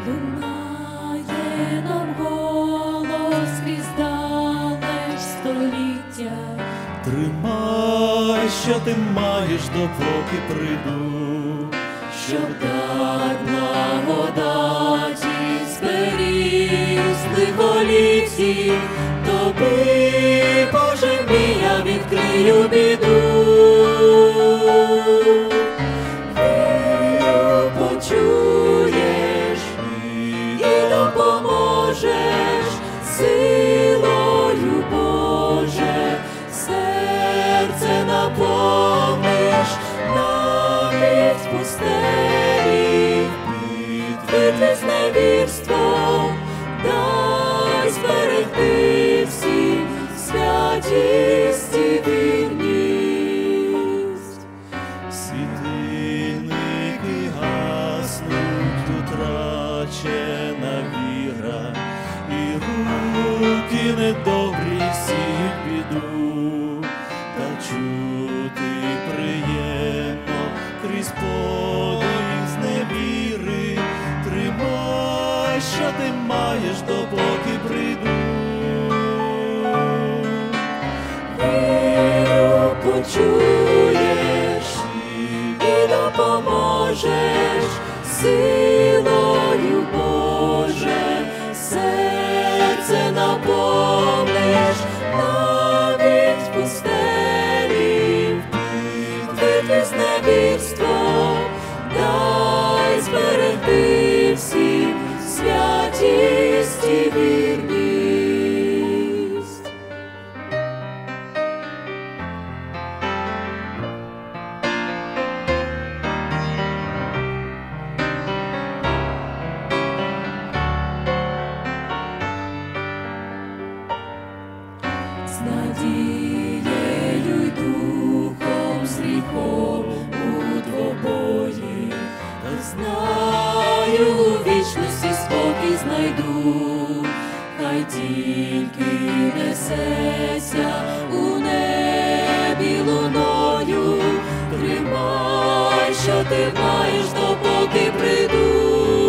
Лунає нам голос крізь далеч століття. Тримай, що ти маєш, допоки прийду, Щоб так благодаті зберіг з лихолітті, тобі, Боже мій, я відкрию біду. Вірю, почуєш і допоможеш, силою Боже, серце наповниш, навіть в пустелі, битви з невірством, дай зберегти всім святість і вірність. світильники гаснуть, утрачена віра, і руки недобрі сіють біду, та чути приємно крізь подих з невіри. Тримай, що ти маєш, допоки прийду. Вірю, почуєш і допоможеш, силою Боже, серце наповниш, навіть в пустелі, в битві з невірством, дай зберегти всім святість і вірність. З надією й духом, з гріхом у двобої, та знаю, у вічності спокій знайду. Хай тільки несеться у небі луною, тримай, що ти маєш, допоки прийду.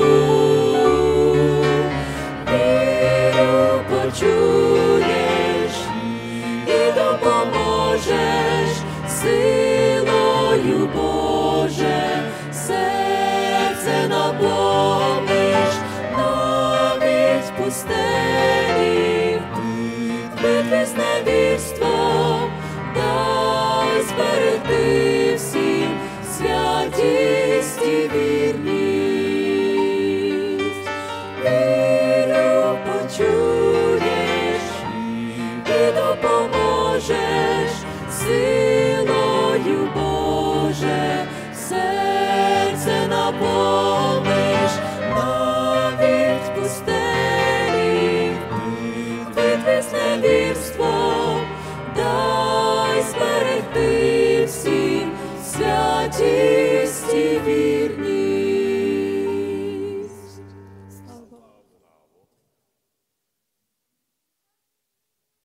Вірю, почуєш і допоможеш, силою Боже, серце наповниш, навіть в пустелі, в битві з невірством, дай зберегти всім святість і вірність. Вірю, почуєш і допоможеш, силою Боже, серце наповниш, навіть в пустелі, в битві з невірством, дай зберегти всім святість і вірність.